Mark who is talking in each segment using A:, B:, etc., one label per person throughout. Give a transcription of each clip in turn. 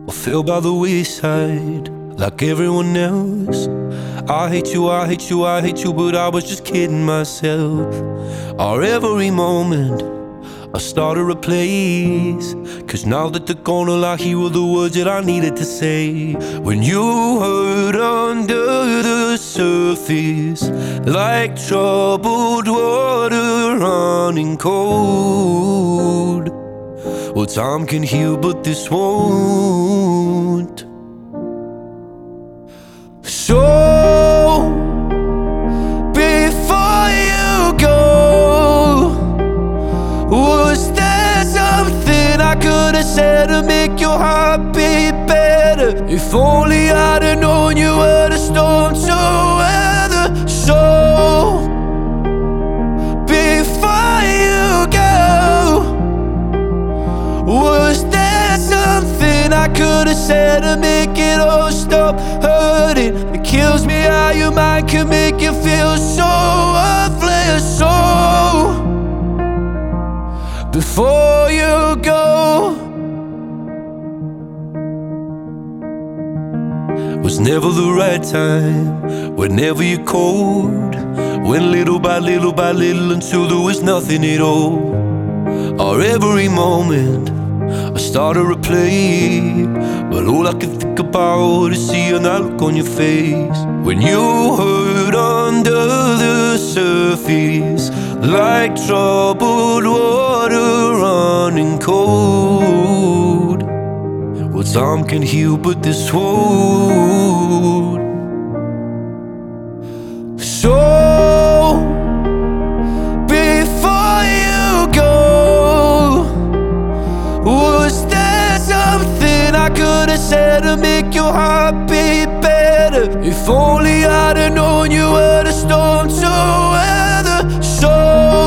A: or fell by the wayside like everyone else. I hate you, I hate you, I hate you, but I was just kidding myself. Or every moment I started a place, 'cause now that they're gone, all I hear were the words that I needed to say. When you hurt under the surface, like troubled water running cold. Well, time can heal, but this won't. So before you go, was there something I could have said to make your heart beat better? If only I'd have known you were the storm to weather. So before you go, was there something I could have said to make it all stop hurting? It kills me how your mind can make you feel so worthless. So before you go, was never the right time, whenever you're cold. Went little by little by little until there was nothing at all. Or every moment I started to play, but all I could think about is seeing that look on your face. When you hurt under the surface, like troubled water running cold. Well, time can heal, but this won't. So before you go, was there something I could have said to make your heart beat better? If only I'd have known you were the storm to weather. So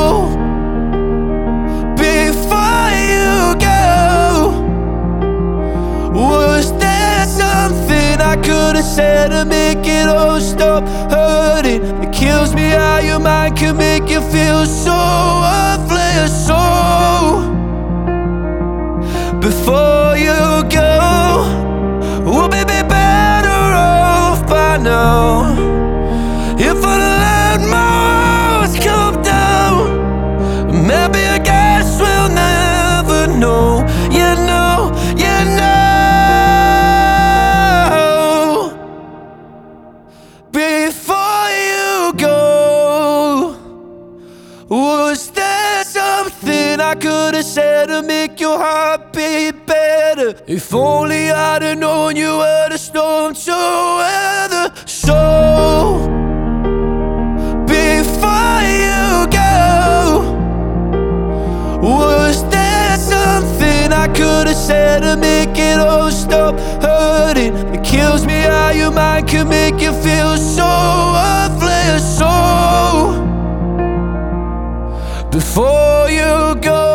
A: before you go, was there something I could have said to make it all stop hurting? It kills me how your mind can make you feel so worthless. So before you go, we'll be better off by now. If I let my walls come down, maybe I guess we'll never know. You know, you know. Before you go, was there something I could have said to make your heart beat better? If only I'd have known you were the storm to weather. So before you go, was there something I could have said to make it all stop hurting? It kills me how your mind can make you feel so worthless. So before you go,